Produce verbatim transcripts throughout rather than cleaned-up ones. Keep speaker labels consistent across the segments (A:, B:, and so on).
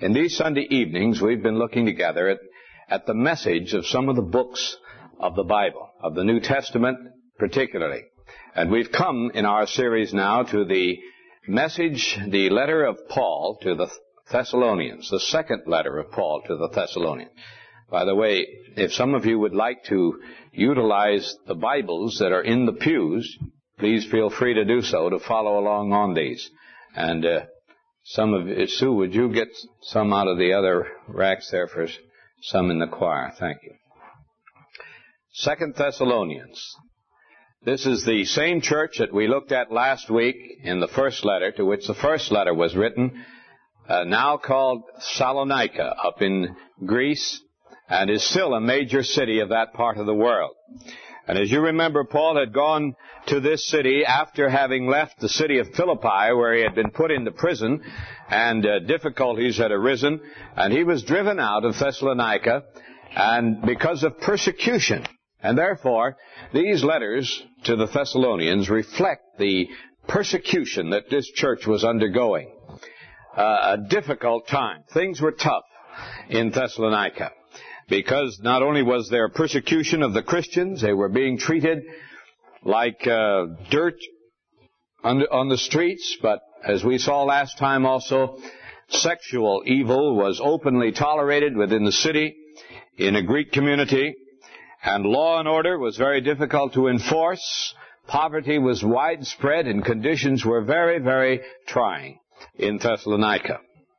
A: In these Sunday evenings, we've been looking together at, at the message of some of the books of the Bible, of the New Testament particularly. And we've come in our series now to the message, the letter of Paul to the Thessalonians, the second letter of Paul to the Thessalonians. By the way, if some of you would like to utilize the Bibles that are in the pews, please feel free to do so, to follow along on these. And uh, some of you, Sue, would you get some out of the other racks there for some in the choir? Thank you. Second Thessalonians. This is the same church that we looked at last week in the first letter, to which the first letter was written, uh, now called Salonika, up in Greece, and is still a major city of that part of the world. And as you remember, Paul had gone to this city after having left the city of Philippi, where he had been put into prison, and uh, difficulties had arisen, and he was driven out of Thessalonica, and because of persecution. And therefore, these letters to the Thessalonians reflect the persecution that this church was undergoing. Uh, a difficult time. Things were tough in Thessalonica, because not only was there persecution of the Christians, they were being treated like uh, dirt on the, on the streets, but as we saw last time also, sexual evil was openly tolerated within the city in a Greek community, and law and order was very difficult to enforce. Poverty was widespread, and conditions were very, very trying in Thessalonica.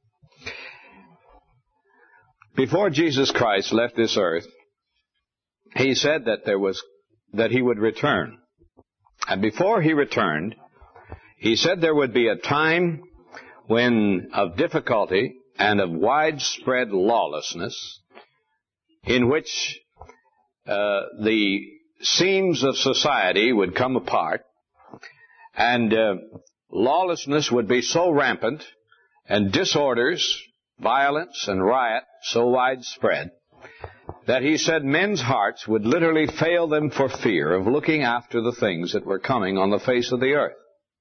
A: Before Jesus Christ left this earth, he said that there was that he would return. And before he returned, he said there would be a time when of difficulty and of widespread lawlessness, in which uh, the seams of society would come apart, and uh, lawlessness would be so rampant, and disorders, violence and riot so widespread, that he said men's hearts would literally fail them for fear of looking after the things that were coming on the face of the earth.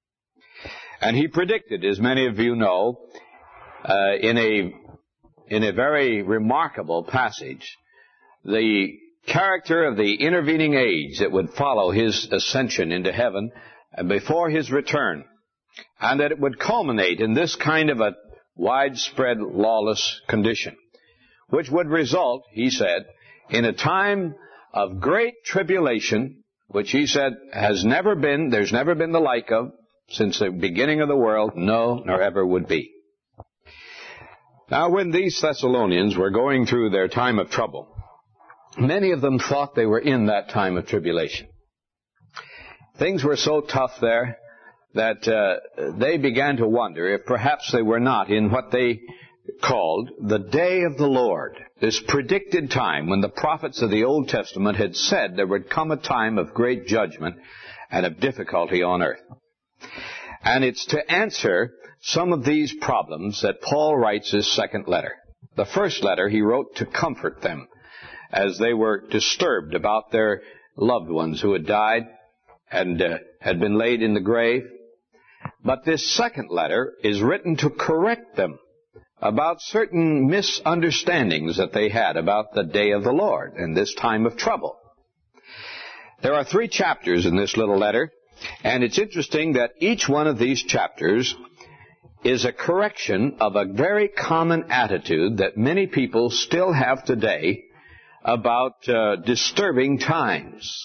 A: And he predicted, as many of you know, uh, in a in a very remarkable passage, the character of the intervening age that would follow his ascension into heaven and before his return, and that it would culminate in this kind of a widespread lawless condition, which would result, he said, in a time of great tribulation, which he said has never been, there's never been the like of, since the beginning of the world, no, nor ever would be. Now, when these Thessalonians were going through their time of trouble, many of them thought they were in that time of tribulation. Things were so tough there that uh, they began to wonder if perhaps they were not in what they called the day of the Lord, this predicted time when the prophets of the Old Testament had said there would come a time of great judgment and of difficulty on earth. And it's to answer some of these problems that Paul writes his second letter. The first letter he wrote to comfort them as they were disturbed about their loved ones who had died and uh, had been laid in the grave. But this second letter is written to correct them about certain misunderstandings that they had about the day of the Lord and this time of trouble. There are three chapters in this little letter, and it's interesting that each one of these chapters is a correction of a very common attitude that many people still have today about uh, disturbing times.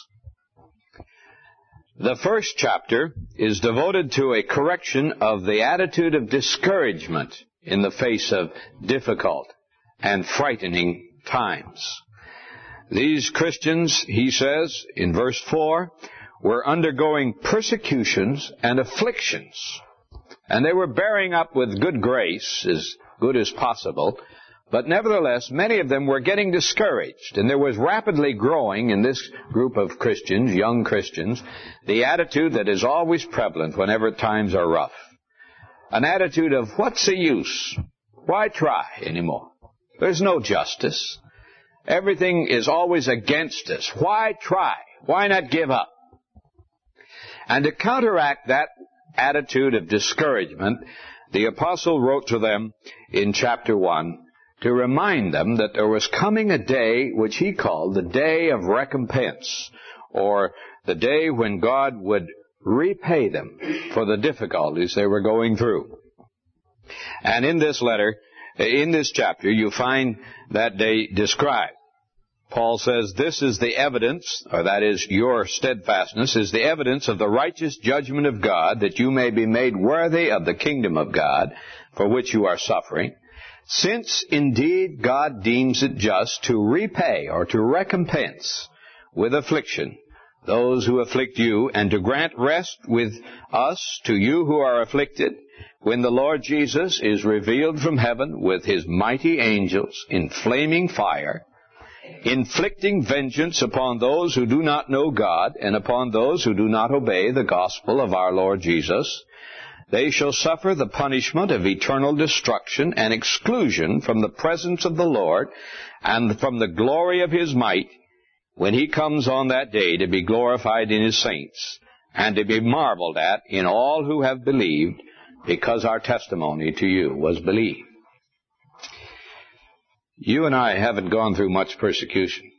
A: The first chapter is devoted to a correction of the attitude of discouragement in the face of difficult and frightening times. These Christians, he says in verse four, were undergoing persecutions and afflictions, and they were bearing up with good grace, as good as possible, but nevertheless, many of them were getting discouraged, and there was rapidly growing in this group of Christians, young Christians, the attitude that is always prevalent whenever times are rough. An attitude of, what's the use? Why try anymore? There's no justice. Everything is always against us. Why try? Why not give up? And to counteract that attitude of discouragement, the apostle wrote to them in chapter one to remind them that there was coming a day which he called the day of recompense, or the day when God would repay them for the difficulties they were going through. And in this letter, in this chapter, you find that day described. Paul says, this is the evidence, or that is, your steadfastness, is the evidence of the righteous judgment of God, that you may be made worthy of the kingdom of God, for which you are suffering, since indeed God deems it just to repay, or to recompense with affliction those who afflict you, and to grant rest with us to you who are afflicted, when the Lord Jesus is revealed from heaven with his mighty angels in flaming fire, inflicting vengeance upon those who do not know God, and upon those who do not obey the gospel of our Lord Jesus. They shall suffer the punishment of eternal destruction and exclusion from the presence of the Lord and from the glory of his might, when he comes on that day to be glorified in his saints, and to be marveled at in all who have believed, because our testimony to you was believed. You and I haven't gone through much persecution.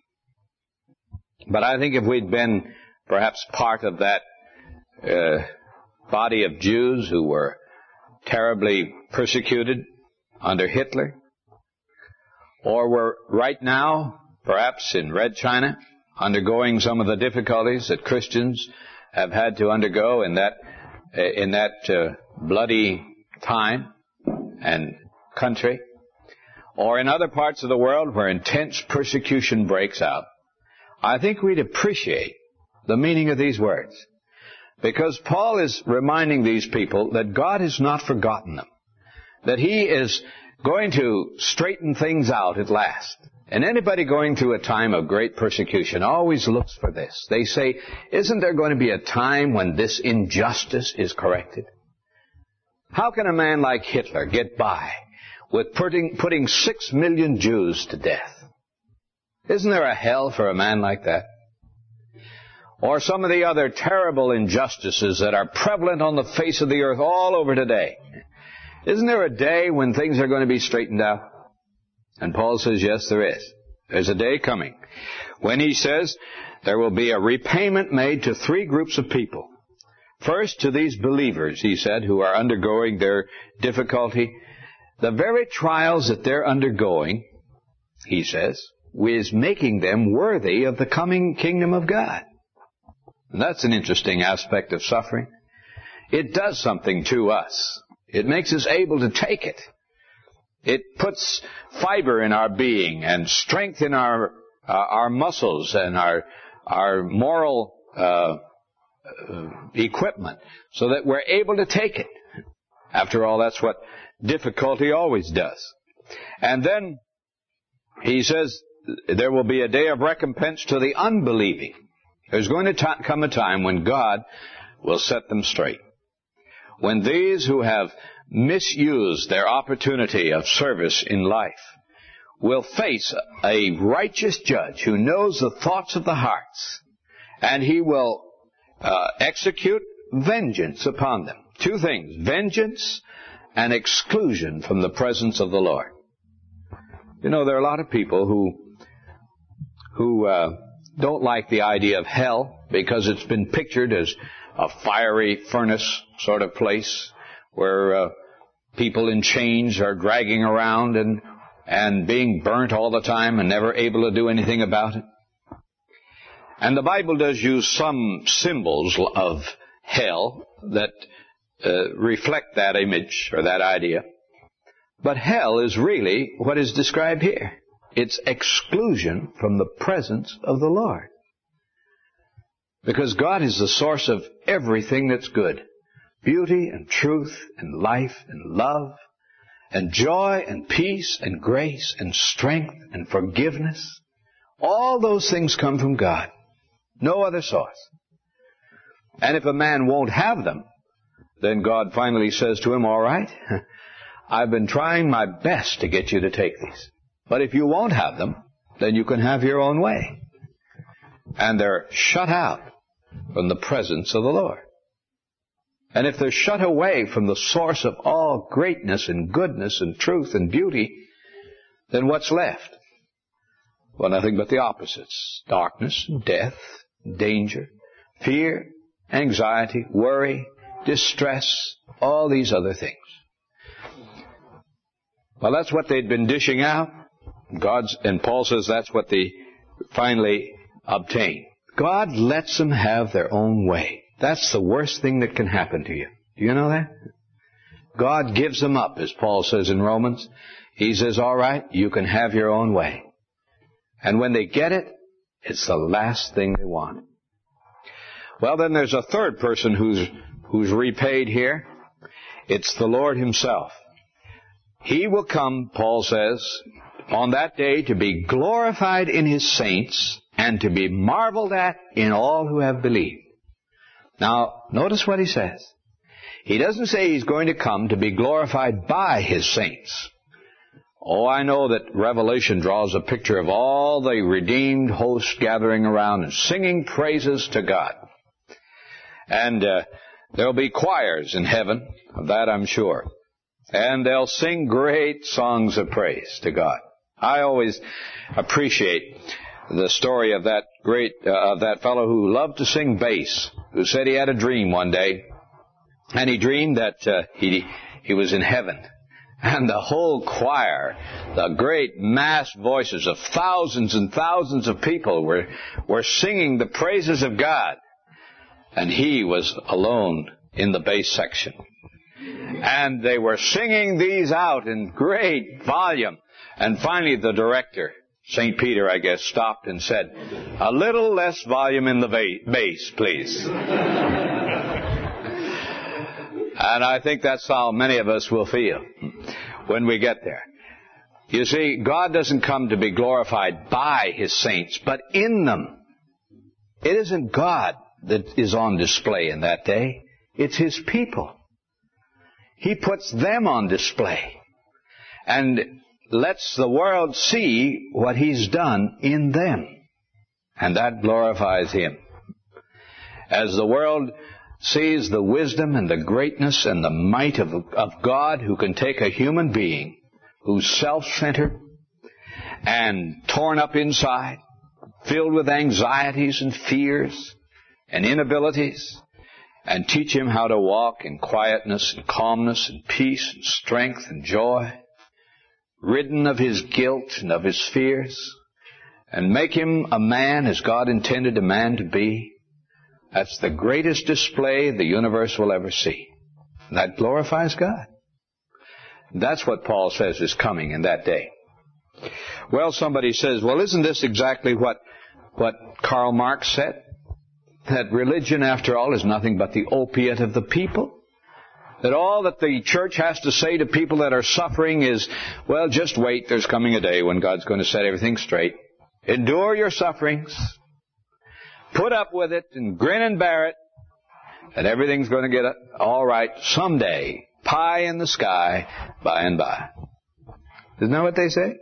A: But I think if we'd been perhaps part of that uh, body of Jews who were terribly persecuted under Hitler, or were right now, perhaps in Red China, undergoing some of the difficulties that Christians have had to undergo in that uh, in that uh, bloody time and country, or in other parts of the world where intense persecution breaks out, I think we'd appreciate the meaning of these words. Because Paul is reminding these people that God has not forgotten them, that he is going to straighten things out at last. And anybody going through a time of great persecution always looks for this. They say, isn't there going to be a time when this injustice is corrected? How can a man like Hitler get by with putting, putting six million Jews to death? Isn't there a hell for a man like that? Or some of the other terrible injustices that are prevalent on the face of the earth all over today. Isn't there a day when things are going to be straightened out? And Paul says, yes, there is. There's a day coming when he says there will be a repayment made to three groups of people. First, to these believers, he said, who are undergoing their difficulty. The very trials that they're undergoing, he says, is making them worthy of the coming kingdom of God. And that's an interesting aspect of suffering. It does something to us. It makes us able to take it. It puts fiber in our being and strength in our uh, our muscles and our our moral uh, uh, equipment, so that we're able to take it. After all, that's what difficulty always does. And then he says there will be a day of recompense to the unbelieving. There's going to t- come a time when God will set them straight. When these who have misused their opportunity of service in life will face a righteous judge who knows the thoughts of the hearts, and he will uh, execute vengeance upon them. Two things, vengeance and exclusion from the presence of the Lord. You know, there are a lot of people who who uh, don't like the idea of hell because it's been pictured as a fiery furnace sort of place where uh, people in chains are dragging around and and being burnt all the time and never able to do anything about it. And the Bible does use some symbols of hell that uh, reflect that image or that idea. But hell is really what is described here. It's exclusion from the presence of the Lord. Because God is the source of everything that's good. Beauty and truth and life and love and joy and peace and grace and strength and forgiveness. All those things come from God. No other source. And if a man won't have them, then God finally says to him, all right, I've been trying my best to get you to take these. But if you won't have them, then you can have your own way. And they're shut out from the presence of the Lord. And if they're shut away from the source of all greatness and goodness and truth and beauty, then what's left? Well, nothing but the opposites. Darkness, death, danger, fear, anxiety, worry, distress, all these other things. Well, that's what they'd been dishing out. God's, and Paul says that's what they finally obtain. God lets them have their own way. That's the worst thing that can happen to you. Do you know that? God gives them up, as Paul says in Romans. He says, all right, you can have your own way. And when they get it, it's the last thing they want. Well, then there's a third person who's, who's repaid here. It's the Lord Himself. He will come, Paul says, on that day to be glorified in His saints and to be marveled at in all who have believed. Now, notice what he says. He doesn't say He's going to come to be glorified by His saints. Oh, I know that Revelation draws a picture of all the redeemed hosts gathering around and singing praises to God. And uh, there'll be choirs in heaven, of that I'm sure. And they'll sing great songs of praise to God. I always appreciate the story of that great, uh, of that fellow who loved to sing bass, who said he had a dream one day, and he dreamed that uh, he he was in heaven. And the whole choir, the great mass voices of thousands and thousands of people were, were singing the praises of God. And he was alone in the bass section. And they were singing these out in great volume. And finally the director, Saint Peter, I guess, stopped and said, a little less volume in the va- bass, please. And I think that's how many of us will feel when we get there. You see, God doesn't come to be glorified by His saints, but in them. It isn't God that is on display in that day. It's His people. He puts them on display and lets the world see what He's done in them. And that glorifies Him. As the world sees the wisdom and the greatness and the might of, of God, who can take a human being who's self-centered and torn up inside, filled with anxieties and fears and inabilities, and teach him how to walk in quietness and calmness and peace and strength and joy, ridden of his guilt and of his fears, and make him a man as God intended a man to be. That's the greatest display the universe will ever see. That glorifies God. That's what Paul says is coming in that day. Well, somebody says, well, isn't this exactly what, what Karl Marx said? That religion, after all, is nothing but the opiate of the people? That all that the church has to say to people that are suffering is, well, just wait, there's coming a day when God's going to set everything straight. Endure your sufferings. Put up with it and grin and bear it, and everything's going to get all right someday. Pie in the sky, by and by. Isn't that what they say?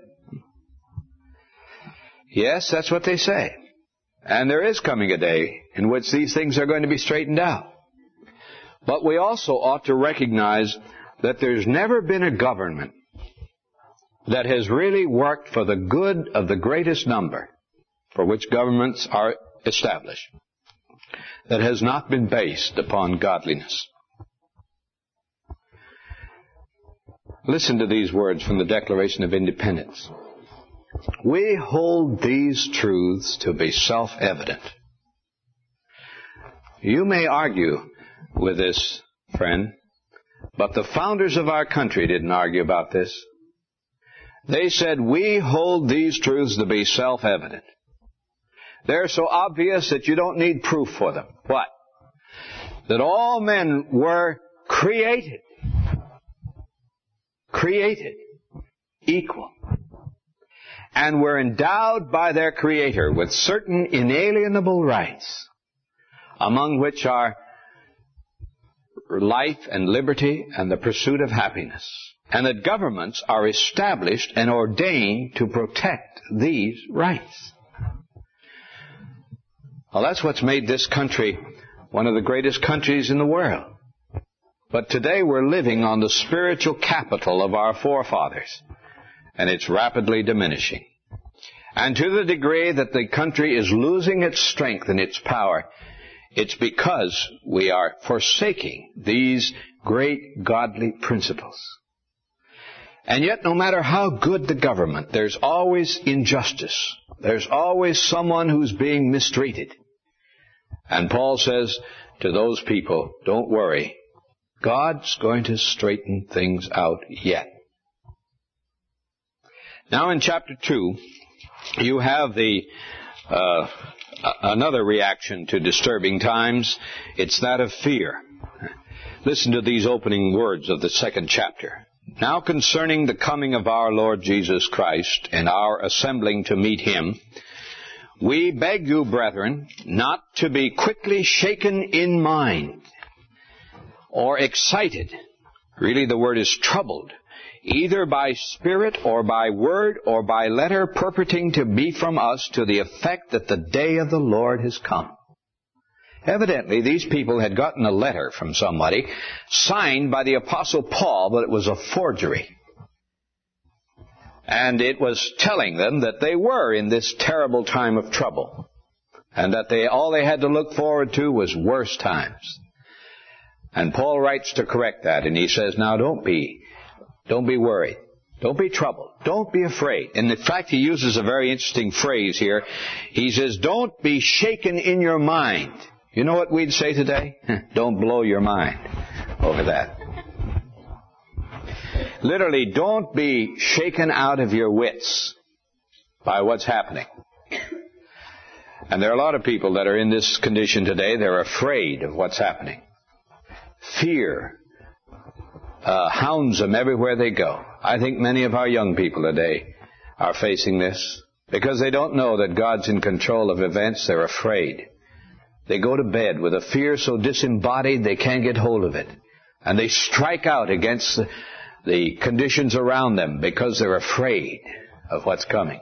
A: Yes, that's what they say. And there is coming a day in which these things are going to be straightened out. But we also ought to recognize that there's never been a government that has really worked for the good of the greatest number, for which governments are established, that has not been based upon godliness. Listen to these words from the Declaration of Independence. We hold these truths to be self-evident. You may argue with this, friend, but the founders of our country didn't argue about this. They said, we hold these truths to be self-evident. They're so obvious that you don't need proof for them. What? That all men were created. Created. Equal. And were endowed by their Creator with certain inalienable rights, among which are life and liberty and the pursuit of happiness. And that governments are established and ordained to protect these rights. Well, that's what's made this country one of the greatest countries in the world. But today we're living on the spiritual capital of our forefathers, and it's rapidly diminishing. And to the degree that the country is losing its strength and its power, it's because we are forsaking these great godly principles. And yet, no matter how good the government, there's always injustice. There's always someone who's being mistreated. And Paul says to those people, don't worry. God's going to straighten things out yet. Now in chapter two, you have the uh, another reaction to disturbing times. It's that of fear. Listen to these opening words of the second chapter. Now concerning the coming of our Lord Jesus Christ and our assembling to meet him, we beg you, brethren, not to be quickly shaken in mind or excited. Really, the word is troubled, either by spirit or by word or by letter purporting to be from us to the effect that the day of the Lord has come. Evidently, these people had gotten a letter from somebody signed by the Apostle Paul, but it was a forgery. And it was telling them that they were in this terrible time of trouble, and that they all they had to look forward to was worse times. And Paul writes to correct that, and he says, now don't be, don't be worried. Don't be troubled. Don't be afraid. And in fact, he uses a very interesting phrase here. He says, don't be shaken in your mind. You know what we'd say today? Don't blow your mind over that. Literally, don't be shaken out of your wits by what's happening. And there are a lot of people that are in this condition today. They're afraid of what's happening. Fear uh, hounds them everywhere they go. I think many of our young people today are facing this because they don't know that God's in control of events. They're afraid. They go to bed with a fear so disembodied they can't get hold of it. And they strike out against the, the conditions around them because they're afraid of what's coming.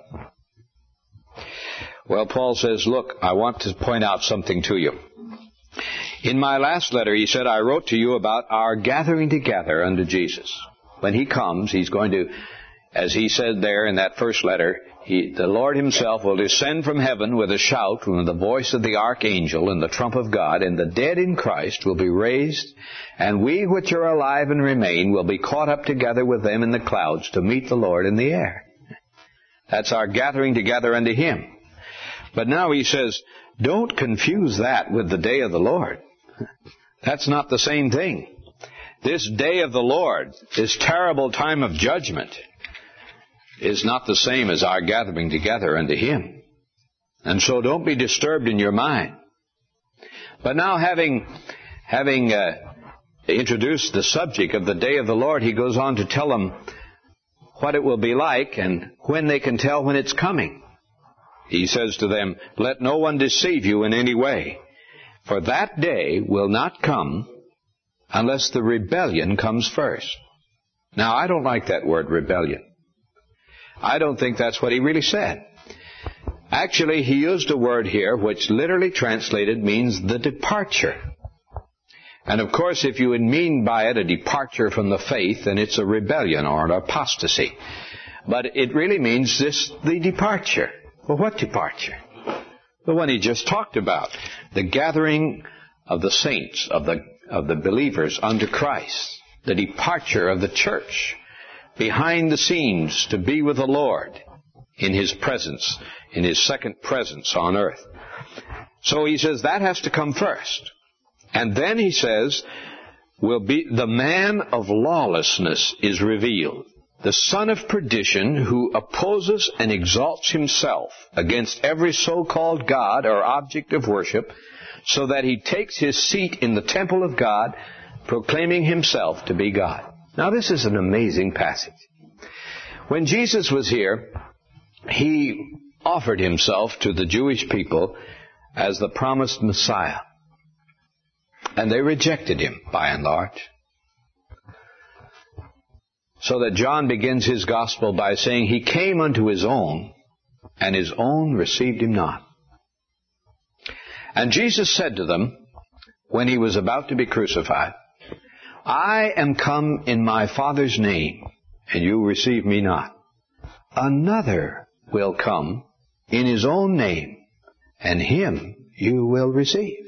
A: Well, Paul says, look, I want to point out something to you. In my last letter, he said, I wrote to you about our gathering together unto Jesus. When he comes, he's going to, as he said there in that first letter, he, the Lord himself will descend from heaven with a shout, with the voice of the archangel and the trump of God, and the dead in Christ will be raised, and we which are alive and remain will be caught up together with them in the clouds to meet the Lord in the air. That's our gathering together unto him. But now he says, don't confuse that with the day of the Lord. That's not the same thing. This day of the Lord, this terrible time of judgment, is not the same as our gathering together unto him. And so don't be disturbed in your mind. But now having, having uh, introduced the subject of the day of the Lord, he goes on to tell them what it will be like and when they can tell when it's coming. He says to them, let no one deceive you in any way, for that day will not come unless the rebellion comes first. Now, I don't like that word, rebellion. I don't think that's what he really said. Actually, he used a word here which literally translated means the departure. And of course, if you would mean by it a departure from the faith, then it's a rebellion or an apostasy. But it really means this, the departure. Well, what departure? The one he just talked about. The gathering of the saints, of the, of the believers unto Christ. The departure of the church behind the scenes to be with the Lord in his presence, in his second presence on earth. So he says that has to come first. And then he says, will be the man of lawlessness is revealed, the son of perdition, who opposes and exalts himself against every so-called God or object of worship, so that he takes his seat in the temple of God, proclaiming himself to be God. Now, this is an amazing passage. When Jesus was here, he offered himself to the Jewish people as the promised Messiah. And they rejected him, by and large. So that John begins his gospel by saying, he came unto his own, and his own received him not. And Jesus said to them, when he was about to be crucified, I am come in my Father's name, and you receive me not. Another will come in his own name, and him you will receive.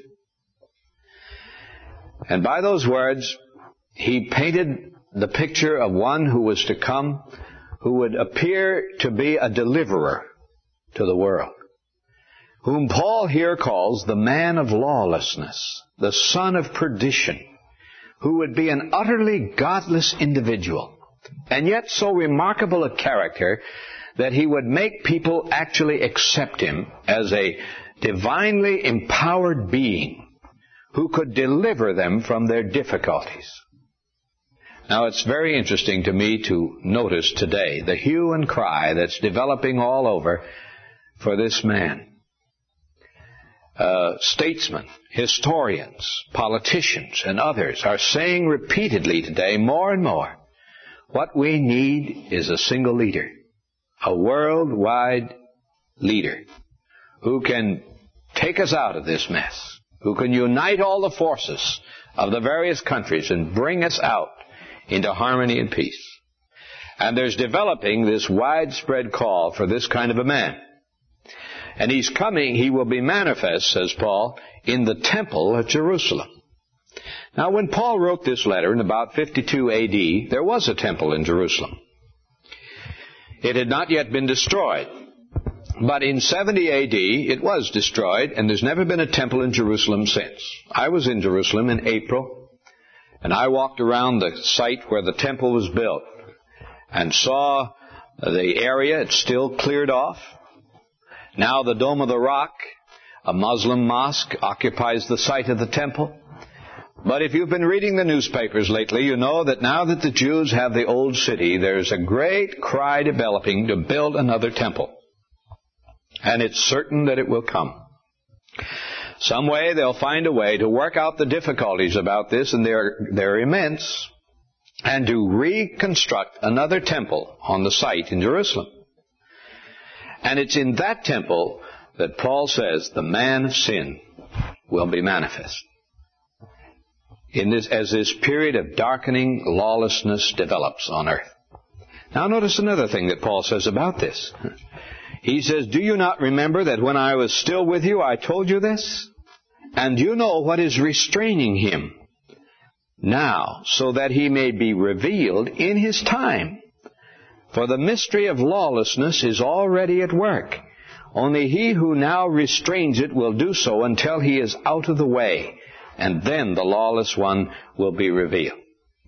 A: And by those words, he painted the picture of one who was to come, who would appear to be a deliverer to the world, whom Paul here calls the man of lawlessness, the son of perdition, who would be an utterly godless individual, and yet so remarkable a character that he would make people actually accept him as a divinely empowered being who could deliver them from their difficulties. Now, it's very interesting to me to notice today the hue and cry that's developing all over for this man. Uh, statesmen, historians, politicians, and others are saying repeatedly today, more and more, what we need is a single leader, a worldwide leader who can take us out of this mess, who can unite all the forces of the various countries and bring us out into harmony and peace. And there's developing this widespread call for this kind of a man. And he's coming, he will be manifest, says Paul, in the temple at Jerusalem. Now, when Paul wrote this letter in about fifty-two A D, there was a temple in Jerusalem. It had not yet been destroyed. But in seventy A D, it was destroyed, and there's never been a temple in Jerusalem since. I was in Jerusalem in April, and I walked around the site where the temple was built and saw the area. It's still cleared off. Now the Dome of the Rock, a Muslim mosque, occupies the site of the temple. But if you've been reading the newspapers lately, you know that now that the Jews have the old city, there's a great cry developing to build another temple. And it's certain that it will come. Some way they'll find a way to work out the difficulties about this, and they're, they're immense, and to reconstruct another temple on the site in Jerusalem. And it's in that temple that Paul says the man of sin will be manifest. In this, as this period of darkening lawlessness develops on earth. Now notice another thing that Paul says about this. He says, do you not remember that when I was still with you, I told you this? And you know what is restraining him now, so that he may be revealed in his time. For the mystery of lawlessness is already at work. Only he who now restrains it will do so until he is out of the way, and then the lawless one will be revealed.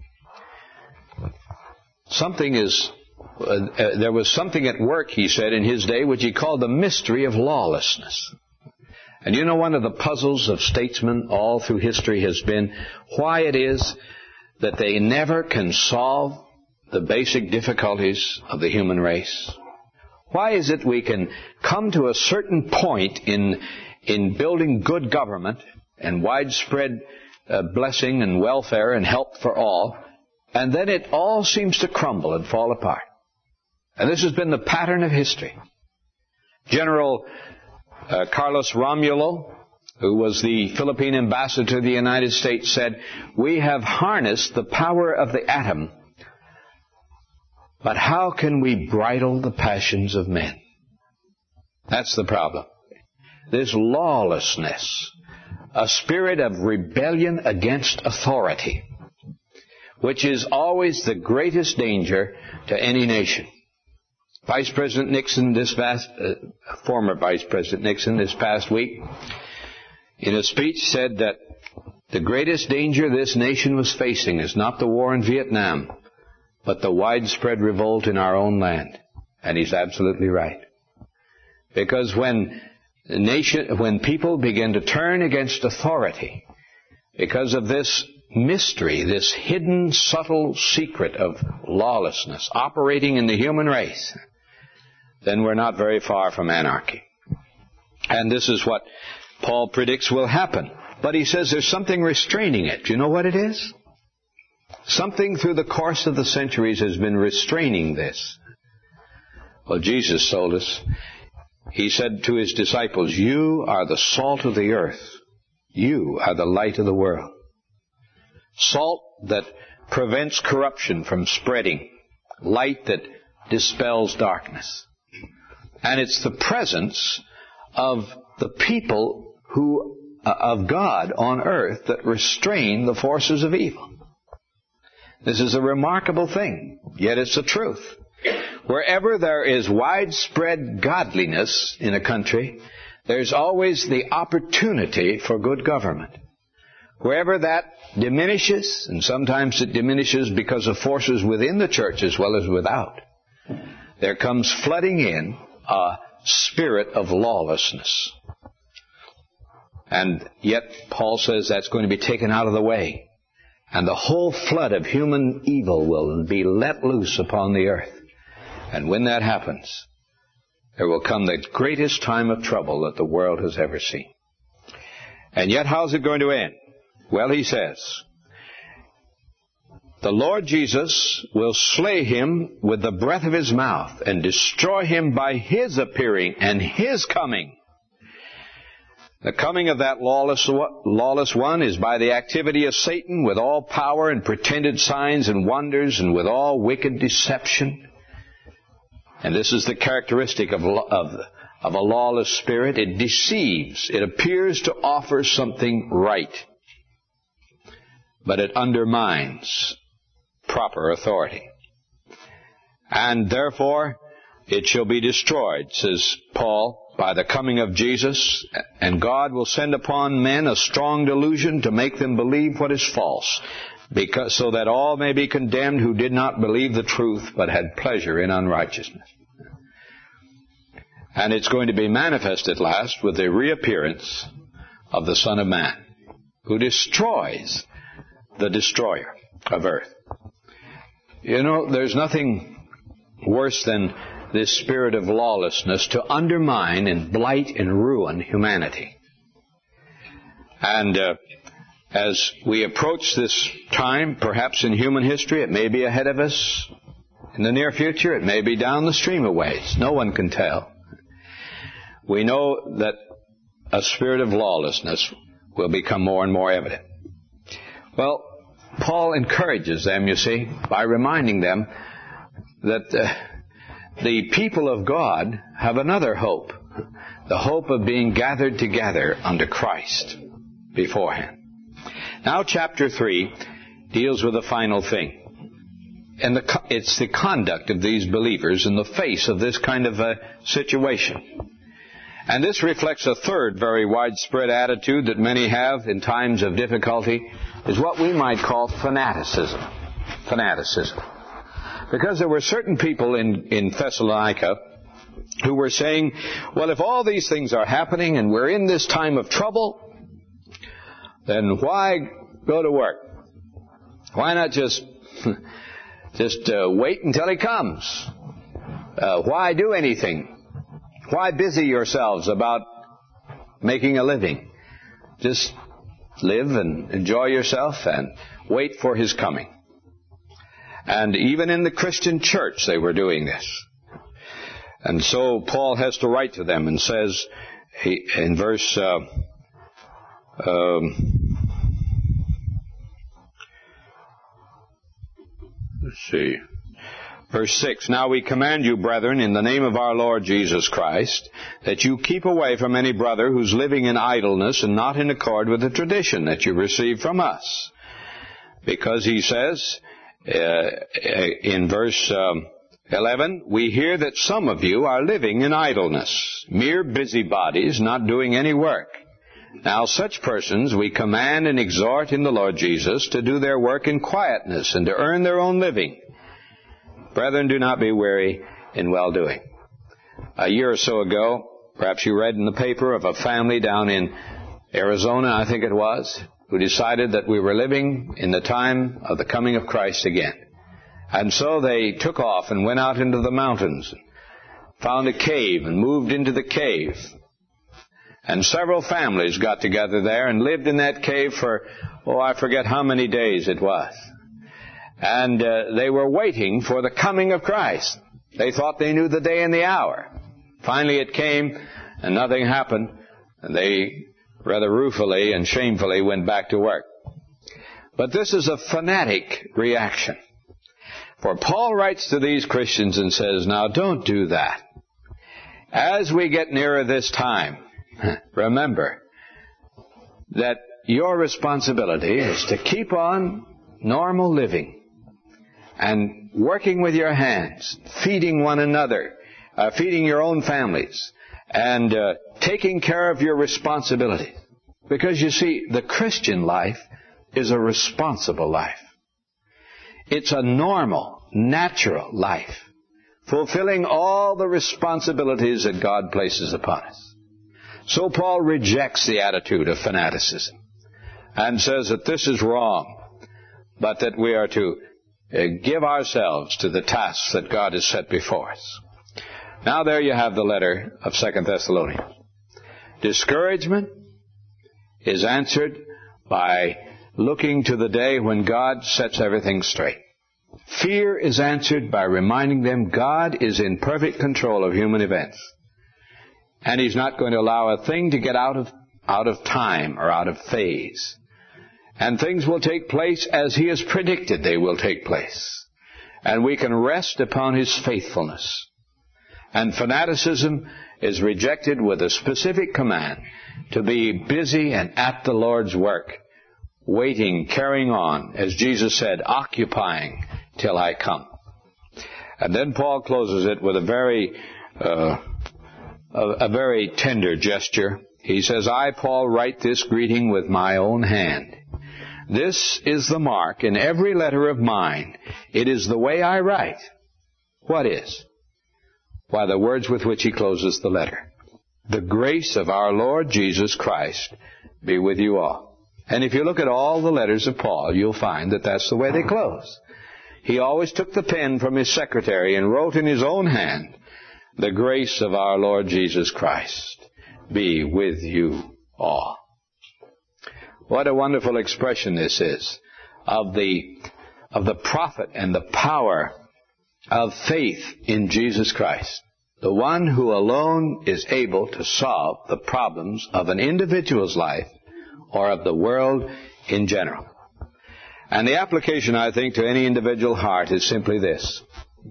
A: Something is, uh, uh, there was something at work, he said, in his day, which he called the mystery of lawlessness. And you know, one of the puzzles of statesmen all through history has been why it is that they never can solve the basic difficulties of the human race. Why is it we can come to a certain point in in building good government and widespread uh, blessing and welfare and help for all, and then it all seems to crumble and fall apart? And this has been the pattern of history. General uh, Carlos Romulo, who was the Philippine ambassador to the United States, said, "We have harnessed the power of the atom, but how can we bridle the passions of men?" That's the problem. This lawlessness, a spirit of rebellion against authority, which is always the greatest danger to any nation. Vice President Nixon, this past, uh, former Vice President Nixon this past week, in a speech said that the greatest danger this nation was facing is not the war in Vietnam, but the widespread revolt in our own land. And he's absolutely right. Because when the nation, when people begin to turn against authority, because of this mystery, this hidden, subtle secret of lawlessness operating in the human race, then we're not very far from anarchy. And this is what Paul predicts will happen. But he says there's something restraining it. Do you know what it is? Something through the course of the centuries has been restraining this. Well, Jesus told us, he said to his disciples, "You are the salt of the earth. You are the light of the world." salt that prevents corruption from spreading, light that dispels darkness. And it's the presence of the people who uh, of God on earth that restrain the forces of evil. This is a remarkable thing, yet it's the truth. Wherever there is widespread godliness in a country, there's always the opportunity for good government. Wherever that diminishes, and sometimes it diminishes because of forces within the church as well as without, there comes flooding in a spirit of lawlessness. And yet Paul says that's going to be taken out of the way. And the whole flood of human evil will be let loose upon the earth. And when that happens, there will come the greatest time of trouble that the world has ever seen. And yet, how's it going to end? Well, he says, the Lord Jesus will slay him with the breath of his mouth and destroy him by his appearing and his coming. The coming of that lawless, lawless one is by the activity of Satan with all power and pretended signs and wonders and with all wicked deception. And this is the characteristic of, of, of a lawless spirit. It deceives. It appears to offer something right, but it undermines proper authority. And therefore, it shall be destroyed, says Paul, by the coming of Jesus, and God will send upon men a strong delusion to make them believe what is false, because so that all may be condemned who did not believe the truth, but had pleasure in unrighteousness. And it's going to be manifest at last with the reappearance of the Son of Man, who destroys the destroyer of earth. You know, there's nothing worse than this spirit of lawlessness to undermine and blight and ruin humanity. And uh, as we approach this time, perhaps in human history, it may be ahead of us in the near future, it may be down the stream a ways. No one can tell. We know that a spirit of lawlessness will become more and more evident. Well, Paul encourages them, you see, by reminding them that uh, the people of God have another hope, the hope of being gathered together unto Christ beforehand. Now chapter three deals with the final thing. And the, it's the conduct of these believers in the face of this kind of a situation. And this reflects a third very widespread attitude that many have in times of difficulty, is what we might call fanaticism. Fanaticism. Because there were certain people in, in Thessalonica who were saying, well, if all these things are happening and we're in this time of trouble, then why go to work? Why not just, just uh, wait until he comes? Uh, why do anything? Why busy yourselves about making a living? Just live and enjoy yourself and wait for his coming. And even in the Christian church, they were doing this. And so Paul has to write to them and says he, in verse uh, um, let's see, verse six, now we command you, brethren, in the name of our Lord Jesus Christ, that you keep away from any brother who's living in idleness and not in accord with the tradition that you received from us. Because he says, Uh, in verse um, eleven, we hear that some of you are living in idleness, mere busybodies, not doing any work. Now such persons we command and exhort in the Lord Jesus to do their work in quietness and to earn their own living. Brethren, do not be weary in well-doing. A year or so ago, perhaps you read in the paper of a family down in Arizona, I think it was, who decided that we were living in the time of the coming of Christ again. And so they took off and went out into the mountains, found a cave and moved into the cave. And several families got together there and lived in that cave for, oh, I forget how many days it was. And uh, they were waiting for the coming of Christ. They thought they knew the day and the hour. Finally it came and nothing happened. And they rather ruefully and shamefully went back to work. But this is a fanatic reaction. For Paul writes to these Christians and says, now don't do that. As we get nearer this time, remember that your responsibility is to keep on normal living and working with your hands, feeding one another, uh, feeding your own families, and uh, taking care of your responsibility. Because you see, the Christian life is a responsible life. It's a normal, natural life, fulfilling all the responsibilities that God places upon us. So Paul rejects the attitude of fanaticism and says that this is wrong, but that we are to uh, give ourselves to the tasks that God has set before us. Now there you have the letter of Second Thessalonians. Discouragement is answered by looking to the day when God sets everything straight. Fear is answered by reminding them God is in perfect control of human events. And He's not going to allow a thing to get out of, out of time or out of phase. And things will take place as He has predicted they will take place. And we can rest upon His faithfulness. And fanaticism is rejected with a specific command to be busy and at the Lord's work, waiting, carrying on, as Jesus said, occupying till I come. And then Paul closes it with a very, uh, a, a very tender gesture. He says, I, Paul, write this greeting with my own hand. This is the mark in every letter of mine. It is the way I write. What is? Why, the words with which he closes the letter. The grace of our Lord Jesus Christ be with you all. And if you look at all the letters of Paul, you'll find that that's the way they close. He always took the pen from his secretary and wrote in his own hand, the grace of our Lord Jesus Christ be with you all. What a wonderful expression this is of the, of the profit and the power of faith in Jesus Christ, the one who alone is able to solve the problems of an individual's life or of the world in general. And the application, I think, to any individual heart is simply this.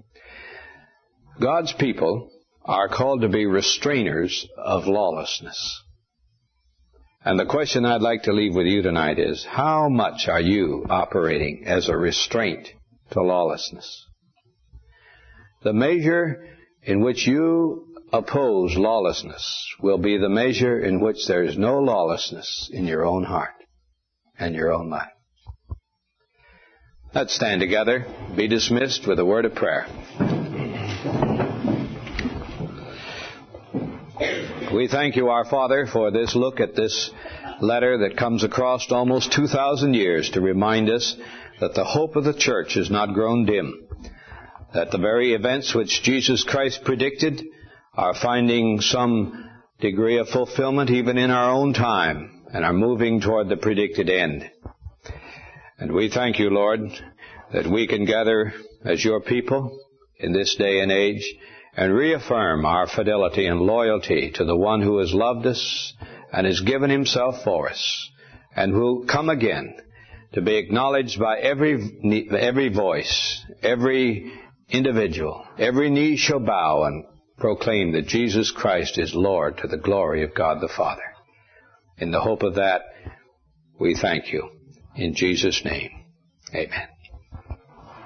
A: God's people are called to be restrainers of lawlessness. And the question I'd like to leave with you tonight is, how much are you operating as a restraint to lawlessness? The measure in which you oppose lawlessness will be the measure in which there is no lawlessness in your own heart and your own life. Let's stand together, be dismissed with a word of prayer. We thank you, our Father, for this look at this letter that comes across almost two thousand years to remind us that the hope of the church has not grown dim, that the very events which Jesus Christ predicted are finding some degree of fulfillment even in our own time and are moving toward the predicted end. And we thank you, Lord, that we can gather as your people in this day and age and reaffirm our fidelity and loyalty to the one who has loved us and has given himself for us and will come again to be acknowledged by every, every voice, every individual. Every knee shall bow and proclaim that Jesus Christ is Lord to the glory of God the Father. In the hope of that, we thank you. In Jesus' name, amen.